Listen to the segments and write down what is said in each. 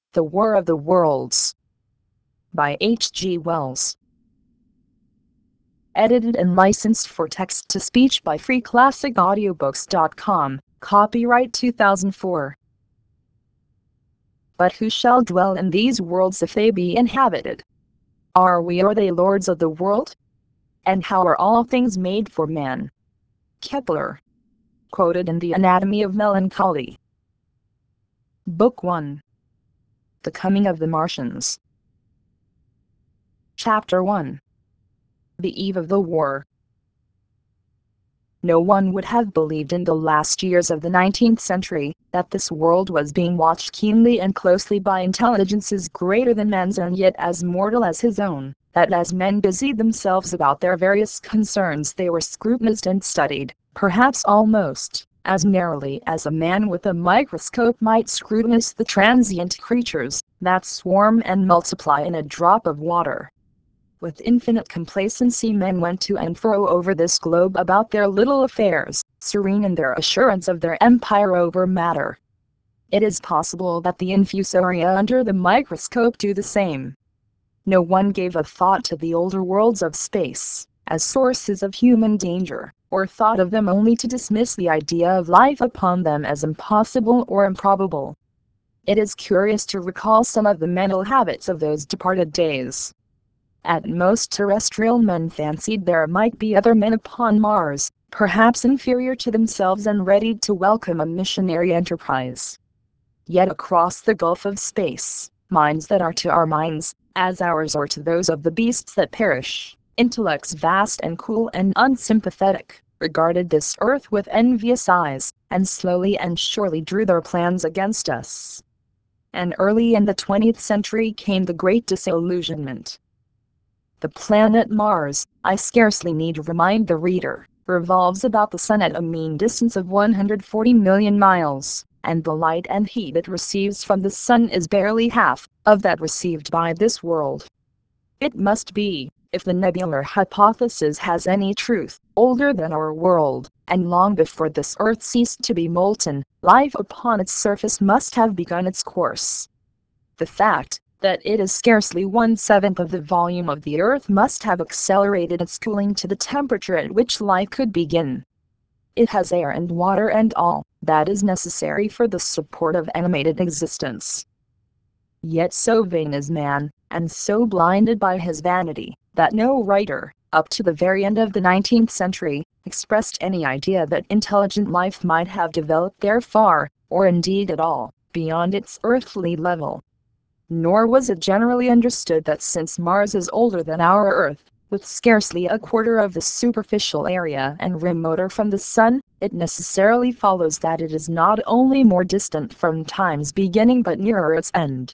The War of the Worlds by H. G. Wells. Edited and licensed for text-to-speech by freeclassicaudiobooks.com. Copyright 2004. But who shall dwell in these worlds if they be inhabited? Are we or they lords of the world? And how are all things made for man? Kepler. Quoted in The Anatomy of Melancholy. Book 1. The Coming of the Martians. Chapter 1. The Eve of the War. No one would have believed in the last years of the 19th century that this world was being watched keenly and closely by intelligences greater than man's and yet as mortal as his own, that as men busied themselves about their various concerns they were scrutinized and studied, perhaps almost as narrowly as a man with a microscope might scrutinize the transient creatures that swarm and multiply in a drop of water. With infinite complacency men went to and fro over this globe about their little affairs, serene in their assurance of their empire over matter. It is possible that the infusoria under the microscope do the same. No one gave a thought to the older worlds of space, as sources of human danger, or thought of them only to dismiss the idea of life upon them as impossible or improbable. It is curious to recall some of the mental habits of those departed days. At most terrestrial men fancied there might be other men upon Mars, perhaps inferior to themselves and ready to welcome a missionary enterprise. Yet across the gulf of space, minds that are to our minds, as ours are to those of the beasts that perish, intellects vast and cool and unsympathetic, regarded this earth with envious eyes, and slowly and surely drew their plans against us. And early in the 20th century came the great disillusionment. The planet Mars, I scarcely need remind the reader, revolves about the Sun at a mean distance of 140 million miles, and the light and heat it receives from the Sun is barely half of that received by this world. It must be, if the nebular hypothesis has any truth, older than our world, and long before this earth ceased to be molten, life upon its surface must have begun its course. The fact that it is scarcely 1/7 of the volume of the earth must have accelerated its cooling to the temperature at which life could begin. It has air and water and all that is necessary for the support of animated existence. Yet so vain is man, and so blinded by his vanity, that no writer, up to the very end of the 19th century, expressed any idea that intelligent life might have developed there far, or indeed at all, beyond its earthly level. Nor was it generally understood that since Mars is older than our Earth, with scarcely a quarter of the superficial area and remoter from the Sun, it necessarily follows that it is not only more distant from time's beginning but nearer its end.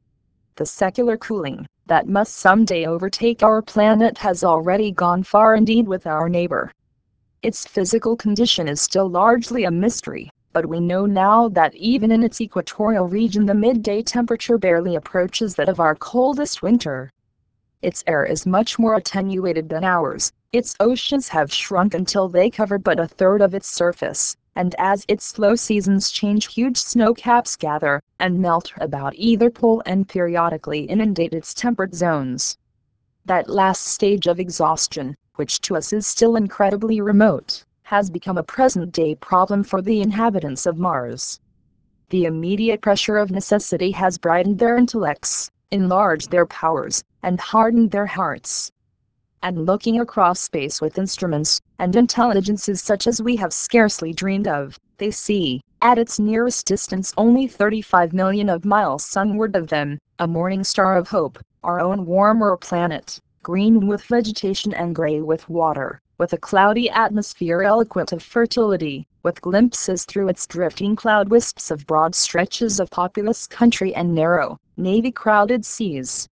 The secular cooling that must someday overtake our planet has already gone far indeed with our neighbor. Its physical condition is still largely a mystery, but we know now that even in its equatorial region the midday temperature barely approaches that of our coldest winter. Its air is much more attenuated than ours, its oceans have shrunk until they cover but a third of its surface, and as its slow seasons change huge snow caps gather and melt about either pole and periodically inundate its temperate zones. That last stage of exhaustion, which to us is still incredibly remote, has become a present-day problem for the inhabitants of Mars. The immediate pressure of necessity has brightened their intellects, enlarged their powers, and hardened their hearts. And looking across space with instruments and intelligences such as we have scarcely dreamed of, they see, at its nearest distance only 35 million of miles sunward of them, a morning star of hope, our own warmer planet, green with vegetation and gray with water, with a cloudy atmosphere eloquent of fertility, with glimpses through its drifting cloud wisps of broad stretches of populous country and narrow, navy-crowded seas.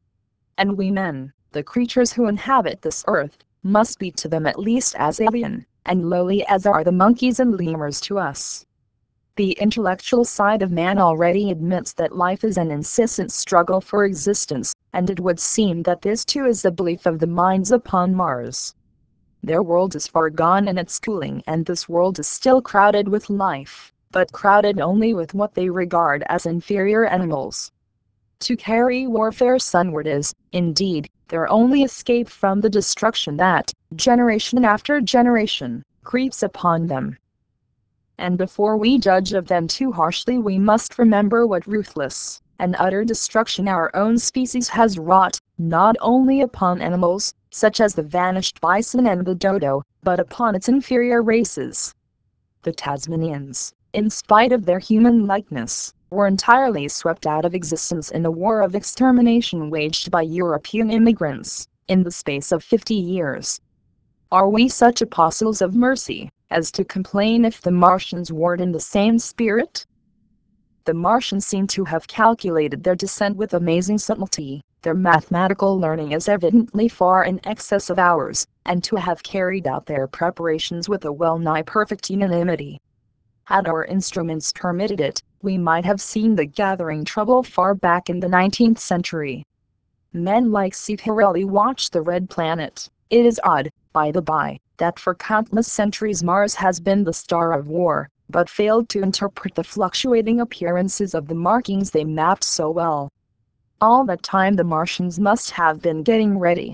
And we men, the creatures who inhabit this earth, must be to them at least as alien and lowly as are the monkeys and lemurs to us. The intellectual side of man already admits that life is an incessant struggle for existence, and it would seem that this too is the belief of the minds upon Mars. Their world is far gone in its cooling, and this world is still crowded with life, but crowded only with what they regard as inferior animals. To carry warfare sunward is, indeed, their only escape from the destruction that, generation after generation, creeps upon them. And before we judge of them too harshly, we must remember what ruthless and utter destruction our own species has wrought, not only upon animals, such as the vanished bison and the dodo, but upon its inferior races. The Tasmanians, in spite of their human likeness, were entirely swept out of existence in a war of extermination waged by European immigrants, in the space of 50 years. Are we such apostles of mercy as to complain if the Martians warred in the same spirit? The Martians seem to have calculated their descent with amazing subtlety. Their mathematical learning is evidently far in excess of ours, and to have carried out their preparations with a well-nigh perfect unanimity. Had our instruments permitted it, we might have seen the gathering trouble far back in the 19th century. Men like Schiaparelli watched the red planet. It is odd, by the by, that for countless centuries Mars has been the star of war, but failed to interpret the fluctuating appearances of the markings they mapped so well. All that time the Martians must have been getting ready.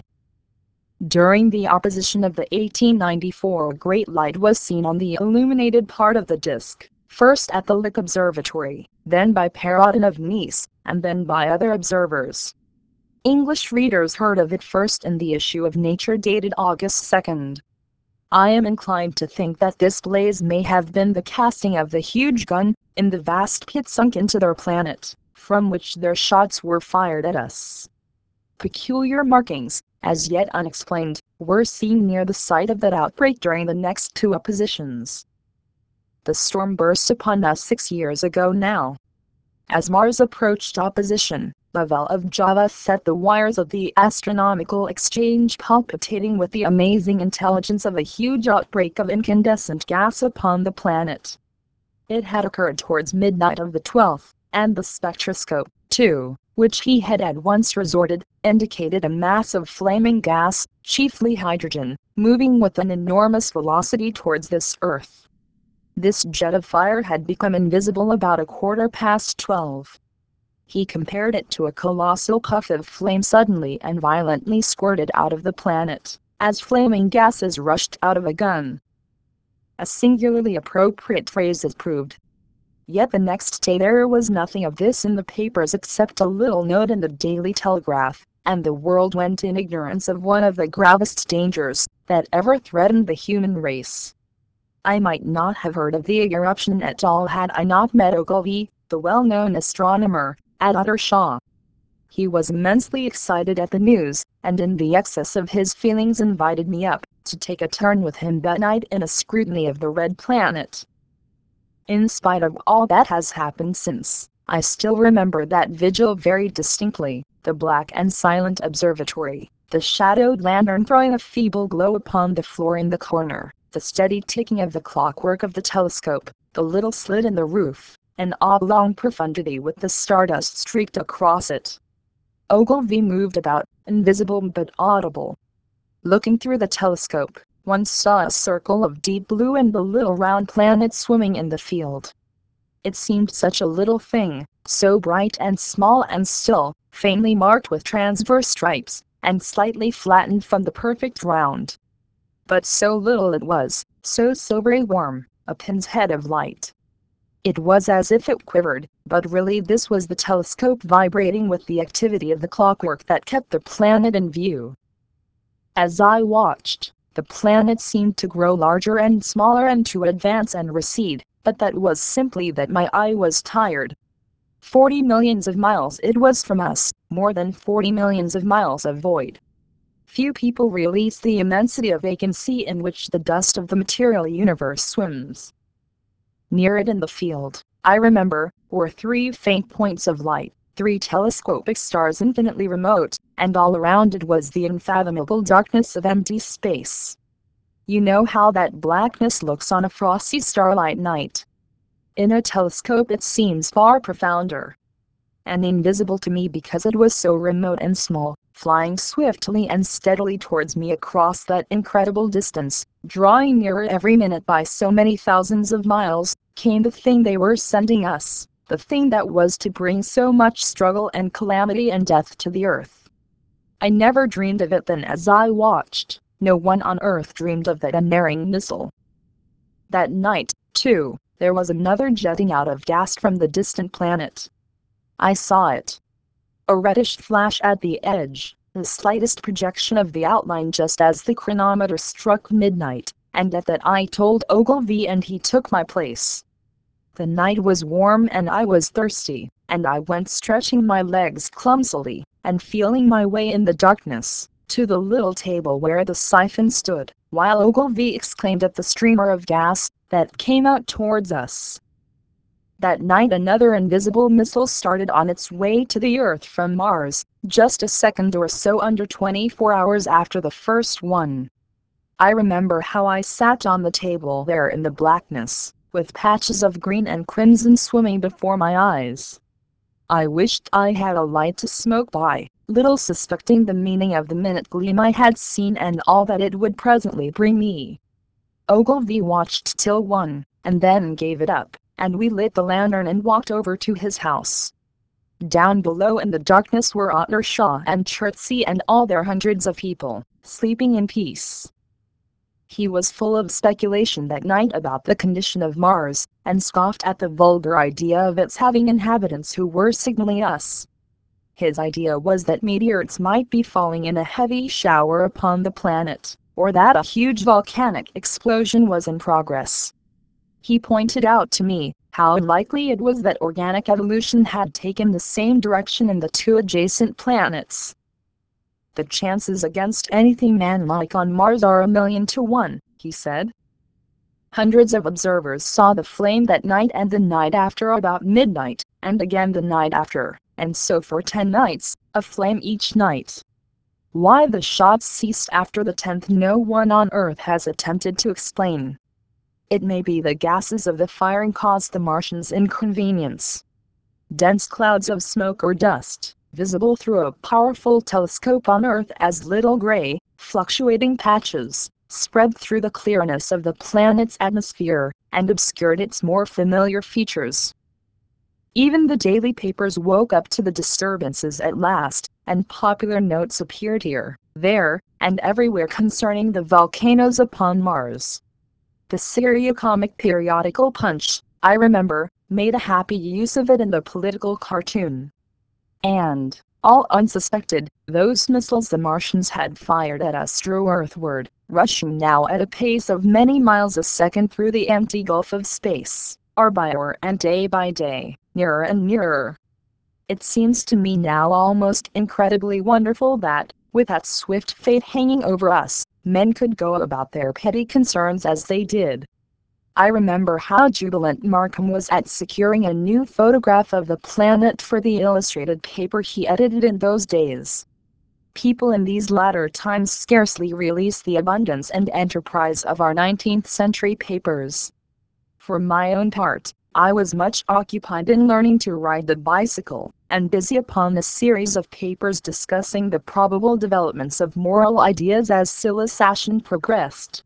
During the opposition of the 1894 great light was seen on the illuminated part of the disk, first at the Lick Observatory, then by Perrotin of Nice, and then by other observers. English readers heard of it first in the issue of Nature dated August 2nd. I am inclined to think that this blaze may have been the casting of the huge gun, in the vast pit sunk into their planet, from which their shots were fired at us. Peculiar markings, as yet unexplained, were seen near the site of that outbreak during the next two oppositions. The storm burst upon us 6 years ago now. As Mars approached opposition, Lavelle of Java set the wires of the astronomical exchange palpitating with the amazing intelligence of a huge outbreak of incandescent gas upon the planet. It had occurred towards midnight of the 12th, and the spectroscope, to which he had at once resorted, indicated a mass of flaming gas, chiefly hydrogen, moving with an enormous velocity towards this earth. This jet of fire had become invisible about 12:15. He compared it to a colossal puff of flame suddenly and violently squirted out of the planet, as flaming gases rushed out of a gun. A singularly appropriate phrase it proved. Yet the next day there was nothing of this in the papers except a little note in the Daily Telegraph, and the world went in ignorance of one of the gravest dangers that ever threatened the human race. I might not have heard of the eruption at all had I not met Ogilvy, the well-known astronomer, at Uttershaw. He was immensely excited at the news, and in the excess of his feelings invited me up to take a turn with him that night in a scrutiny of the red planet. In spite of all that has happened since, I still remember that vigil very distinctly, the black and silent observatory, the shadowed lantern throwing a feeble glow upon the floor in the corner, the steady ticking of the clockwork of the telescope, the little slit in the roof, an oblong profundity with the stardust streaked across it. Ogilvy moved about, invisible but audible. Looking through the telescope, one saw a circle of deep blue and the little round planet swimming in the field. It seemed such a little thing, so bright and small and still, faintly marked with transverse stripes, and slightly flattened from the perfect round. But so little it was, so silvery warm, a pin's head of light. It was as if it quivered, but really this was the telescope vibrating with the activity of the clockwork that kept the planet in view. As I watched, the planet seemed to grow larger and smaller and to advance and recede, but that was simply that my eye was tired. 40 millions of miles it was from us, more than 40 millions of miles of void. Few people realize the immensity of vacancy in which the dust of the material universe swims. Near it in the field, I remember, were 3 faint points of light, 3 telescopic stars infinitely remote, and all around it was the unfathomable darkness of empty space. You know how that blackness looks on a frosty starlight night. In a telescope it seems far profounder and invisible to me because it was so remote and small, flying swiftly and steadily towards me across that incredible distance, drawing nearer every minute by so many thousands of miles, came the thing they were sending us. the thing that was to bring so much struggle and calamity and death to the earth. I never dreamed of it then as I watched. No one on earth dreamed of that unerring missile. That night, too, there was another jetting out of gas from the distant planet. I saw it. A reddish flash at the edge, the slightest projection of the outline just as the chronometer struck midnight, and at that I told Ogilvy and he took my place. The night was warm and I was thirsty, and I went stretching my legs clumsily, and feeling my way in the darkness, to the little table where the siphon stood, while Ogilvy exclaimed at the streamer of gas that came out towards us. That night another invisible missile started on its way to the Earth from Mars, just a second or so under 24 hours after the first one. I remember how I sat on the table there in the blackness, with patches of green and crimson swimming before my eyes. I wished I had a light to smoke by, little suspecting the meaning of the minute gleam I had seen and all that it would presently bring me. Ogilvy watched till 1, and then gave it up, and we lit the lantern and walked over to his house. Down below in the darkness were Ottershaw and Chertsey and all their hundreds of people, sleeping in peace. He was full of speculation that night about the condition of Mars, and scoffed at the vulgar idea of its having inhabitants who were signaling us. His idea was that meteors might be falling in a heavy shower upon the planet, or that a huge volcanic explosion was in progress. He pointed out to me how likely it was that organic evolution had taken the same direction in the two adjacent planets. The chances against anything man-like on Mars are 1,000,000 to 1, he said. Hundreds of observers saw the flame that night and the night after about midnight, and again the night after, and so for 10 nights, a flame each night. Why the shots ceased after the 10th no one on Earth has attempted to explain. It may be the gases of the firing caused the Martians inconvenience. Dense clouds of smoke or dust, visible through a powerful telescope on Earth as little gray, fluctuating patches, spread through the clearness of the planet's atmosphere, and obscured its more familiar features. Even the daily papers woke up to the disturbances at last, and popular notes appeared here, there, and everywhere concerning the volcanoes upon Mars. The Seriocomic periodical Punch, I remember, made a happy use of it in the political cartoon. And, all unsuspected, those missiles the Martians had fired at us drew earthward, rushing now at a pace of many miles a second through the empty gulf of space, hour by hour and day by day, nearer and nearer. It seems to me now almost incredibly wonderful that, with that swift fate hanging over us, men could go about their petty concerns as they did. I remember how jubilant Markham was at securing a new photograph of the planet for the illustrated paper he edited in those days. People in these latter times scarcely realize the abundance and enterprise of our 19th century papers. For my own part, I was much occupied in learning to ride the bicycle, and busy upon a series of papers discussing the probable developments of moral ideas as civilization progressed.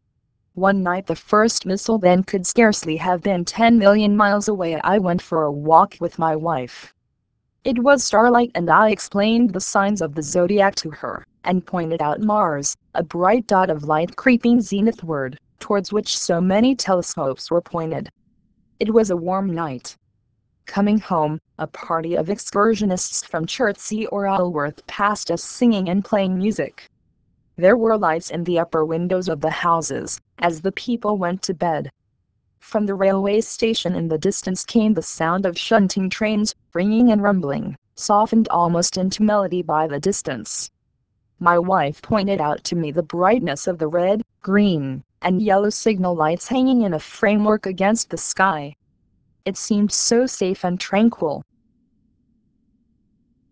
One night the first missile then could scarcely have been 10,000,000 miles away. I went for a walk with my wife. It was starlight and I explained the signs of the zodiac to her, and pointed out Mars, a bright dot of light creeping zenithward, towards which so many telescopes were pointed. It was a warm night. Coming home, a party of excursionists from Chertsey or Isleworth passed us singing and playing music. There were lights in the upper windows of the houses, as the people went to bed. From the railway station in the distance came the sound of shunting trains, ringing and rumbling, softened almost into melody by the distance. My wife pointed out to me the brightness of the red, green, and yellow signal lights hanging in a framework against the sky. It seemed so safe and tranquil,